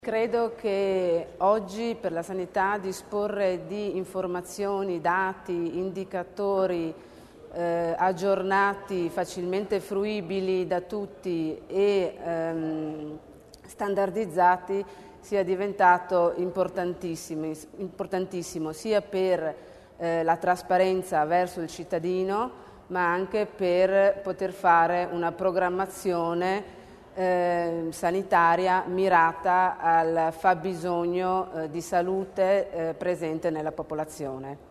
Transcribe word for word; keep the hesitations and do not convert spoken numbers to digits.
Credo che oggi per la sanità disporre di informazioni, dati, indicatori eh, aggiornati, facilmente fruibili da tutti e ehm, standardizzati sia diventato importantissimo, importantissimo sia per eh, la trasparenza verso il cittadino, ma anche per poter fare una programmazione Eh, sanitaria mirata al fabbisogno eh, di salute eh, presente nella popolazione.